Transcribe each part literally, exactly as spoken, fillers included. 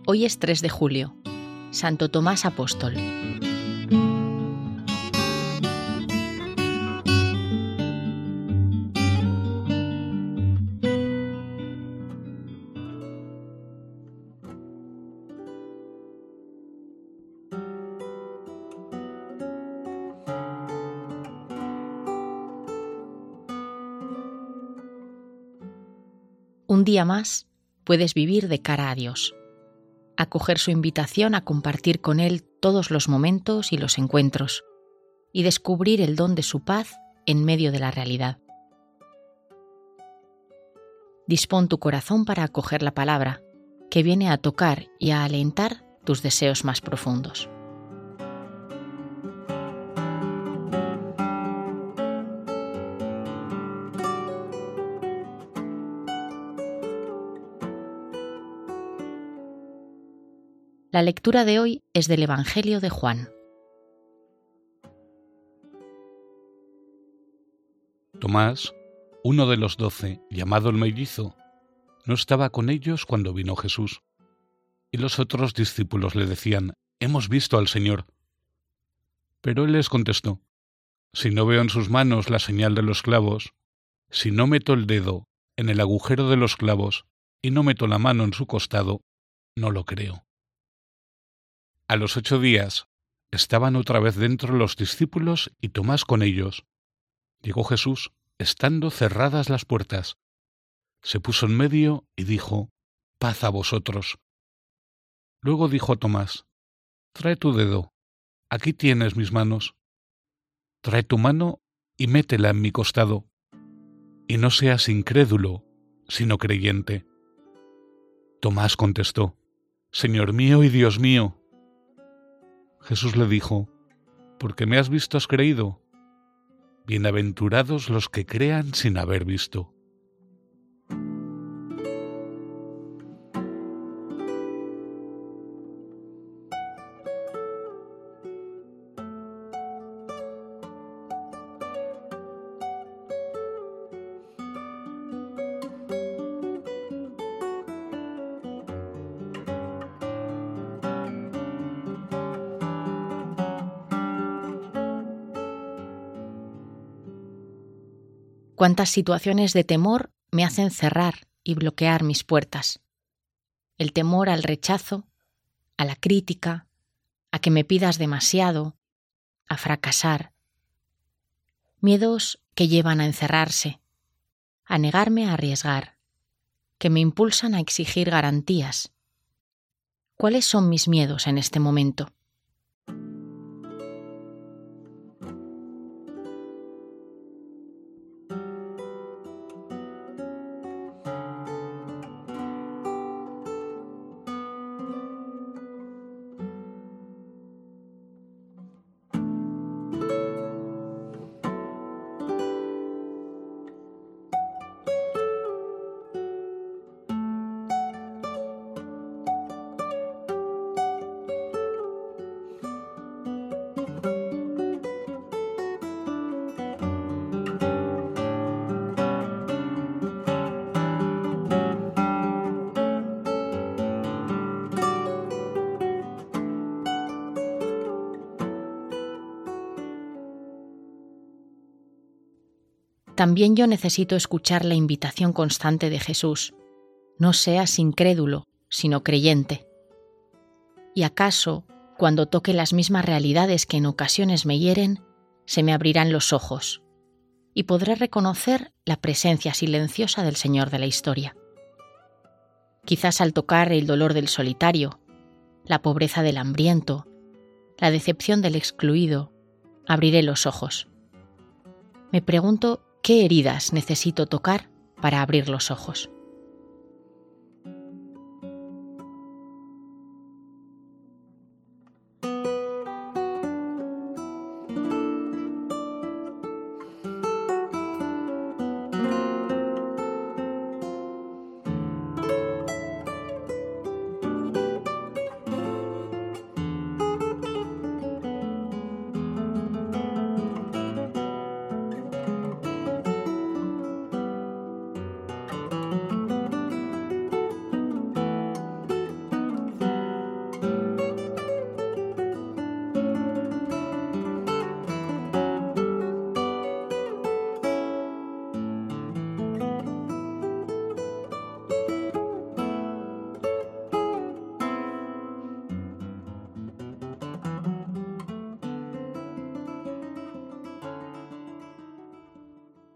Hoy es tres de julio, Santo Tomás Apóstol. Un día más puedes vivir de cara a Dios, acoger su invitación a compartir con Él todos los momentos y los encuentros, y descubrir el don de su paz en medio de la realidad. Dispón tu corazón para acoger la palabra, que viene a tocar y a alentar tus deseos más profundos. La lectura de hoy es del Evangelio de Juan. Tomás, uno de los doce, llamado el mellizo, no estaba con ellos cuando vino Jesús. Y los otros discípulos le decían: «Hemos visto al Señor». Pero él les contestó: «Si no veo en sus manos la señal de los clavos, si no meto el dedo en el agujero de los clavos y no meto la mano en su costado, no lo creo». A los ocho días estaban otra vez dentro los discípulos y Tomás con ellos. Llegó Jesús, estando cerradas las puertas. Se puso en medio y dijo: «Paz a vosotros». Luego dijo a Tomás: «Trae tu dedo, aquí tienes mis manos. Trae tu mano y métela en mi costado. Y no seas incrédulo, sino creyente». Tomás contestó: «Señor mío y Dios mío». Jesús le dijo: «Porque me has visto has creído. Bienaventurados los que crean sin haber visto». Cuántas situaciones de temor me hacen cerrar y bloquear mis puertas. El temor al rechazo, a la crítica, a que me pidas demasiado, a fracasar. Miedos que llevan a encerrarse, a negarme a arriesgar, que me impulsan a exigir garantías. ¿Cuáles son mis miedos en este momento? También yo necesito escuchar la invitación constante de Jesús: no seas incrédulo, sino creyente. ¿Y acaso, cuando toque las mismas realidades que en ocasiones me hieren, se me abrirán los ojos y podré reconocer la presencia silenciosa del Señor de la historia? Quizás al tocar el dolor del solitario, la pobreza del hambriento, la decepción del excluido, abriré los ojos. Me pregunto: ¿qué heridas necesito tocar para abrir los ojos?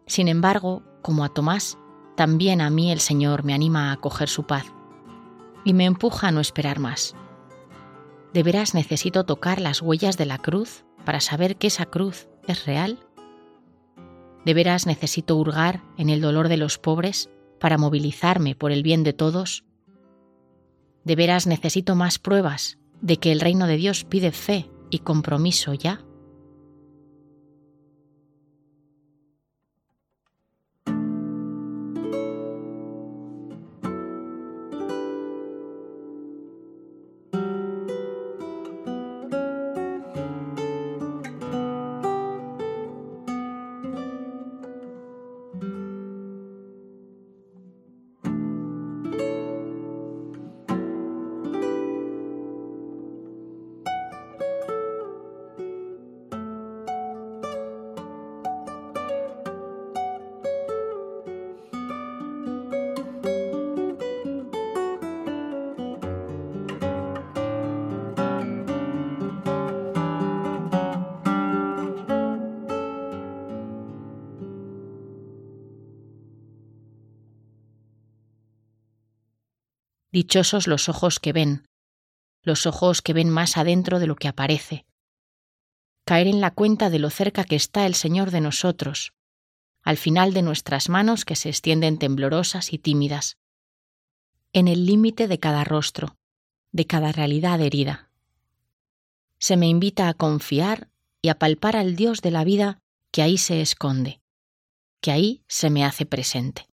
Sin embargo, como a Tomás, también a mí el Señor me anima a acoger su paz y me empuja a no esperar más. ¿De veras necesito tocar las huellas de la cruz para saber que esa cruz es real? ¿De veras necesito hurgar en el dolor de los pobres para movilizarme por el bien de todos? ¿De veras necesito más pruebas de que el reino de Dios pide fe y compromiso ya? Dichosos los ojos que ven, los ojos que ven más adentro de lo que aparece. Caer en la cuenta de lo cerca que está el Señor de nosotros, al final de nuestras manos que se extienden temblorosas y tímidas, en el límite de cada rostro, de cada realidad herida. Se me invita a confiar y a palpar al Dios de la vida que ahí se esconde, que ahí se me hace presente.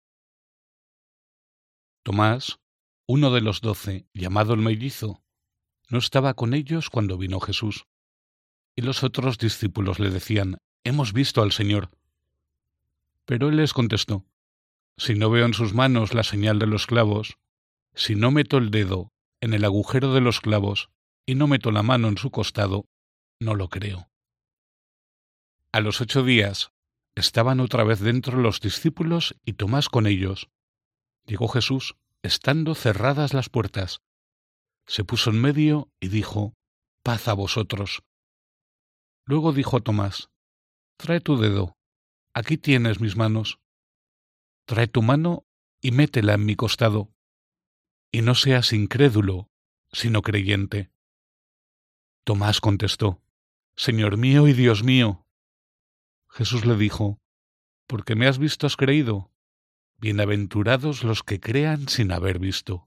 Tomás, uno de los doce, llamado el mellizo, no estaba con ellos cuando vino Jesús. Y los otros discípulos le decían, «Hemos visto al Señor». Pero él les contestó, «Si no veo en sus manos la señal de los clavos, si no meto el dedo en el agujero de los clavos y no meto la mano en su costado, no lo creo». A los ocho días estaban otra vez dentro los discípulos y Tomás con ellos. Llegó Jesús, estando cerradas las puertas. Se puso en medio y dijo, «Paz a vosotros». Luego dijo a Tomás, «Trae tu dedo, aquí tienes mis manos. Trae tu mano y métela en mi costado, y no seas incrédulo, sino creyente». Tomás contestó, «Señor mío y Dios mío». Jesús le dijo, «Porque me has visto has creído. Bienaventurados los que crean sin haber visto».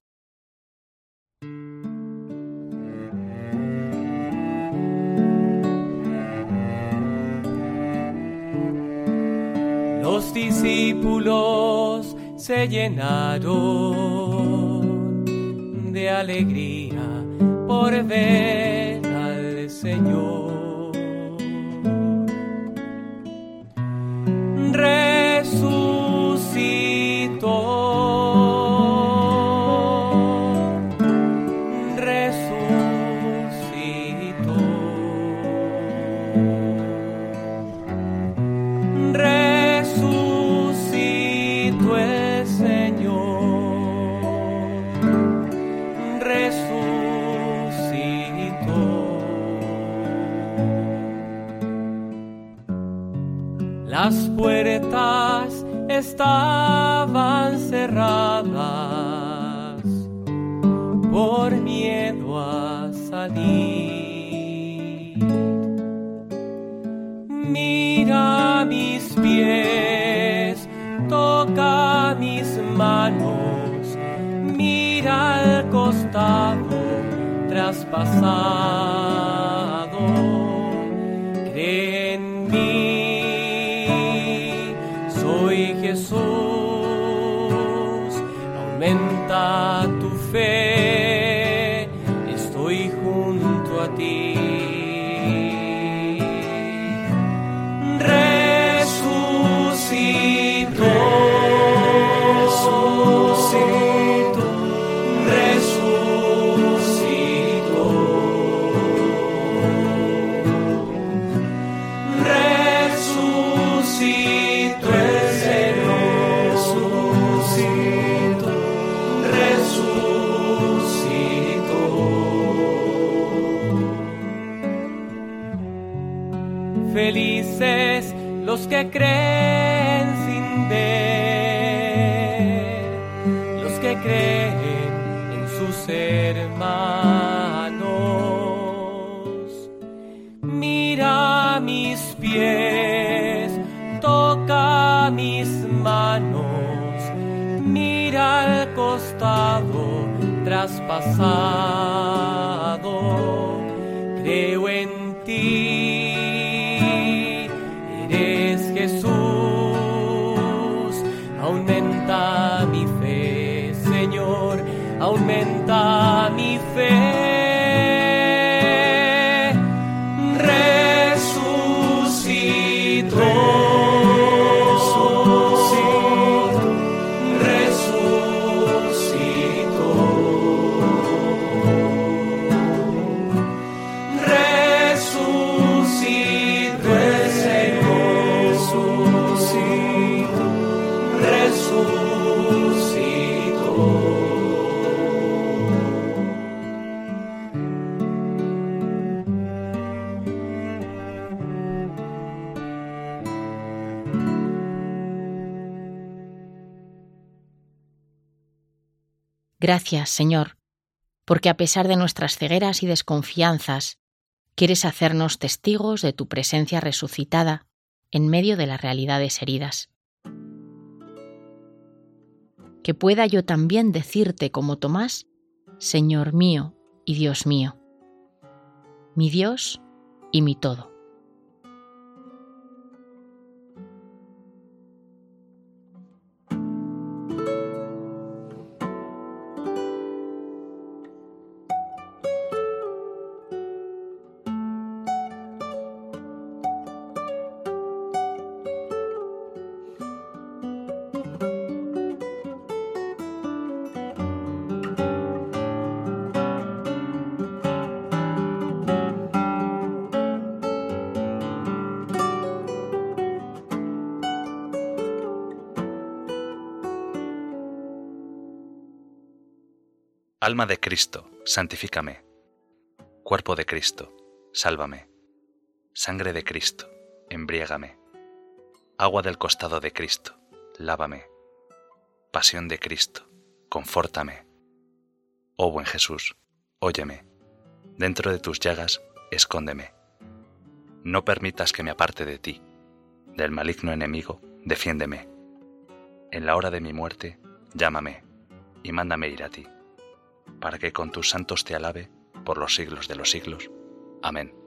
Los discípulos se llenaron de alegría por ver al Señor. Resucitó, resucitó, resucitó el Señor, resucitó. Las puertas estaban cerradas por miedo a salir. Mira mis pies, toca mis manos, mira el costado traspasado. Cree en mí, soy Jesús, aumenta tu fe, estoy junto a ti. Resucitó, resucitó, resucitó, resucitó el Señor, resucitó, resucitó. Felices los que creen creen en sus hermanos. Mira mis pies, toca mis manos, mira al costado traspasado. Creo en ti, eres Jesús. Aumenta mi fe, Señor, aumenta mi fe. Gracias, Señor, porque a pesar de nuestras cegueras y desconfianzas, quieres hacernos testigos de tu presencia resucitada en medio de las realidades heridas. Que pueda yo también decirte como Tomás, Señor mío y Dios mío, mi Dios y mi todo. Alma de Cristo, santifícame. Cuerpo de Cristo, sálvame. Sangre de Cristo, embriágame. Agua del costado de Cristo, lávame. Pasión de Cristo, confórtame. Oh buen Jesús, óyeme. Dentro de tus llagas, escóndeme. No permitas que me aparte de ti. Del maligno enemigo, defiéndeme. En la hora de mi muerte, llámame y mándame ir a ti, para que con tus santos te alabe por los siglos de los siglos. Amén.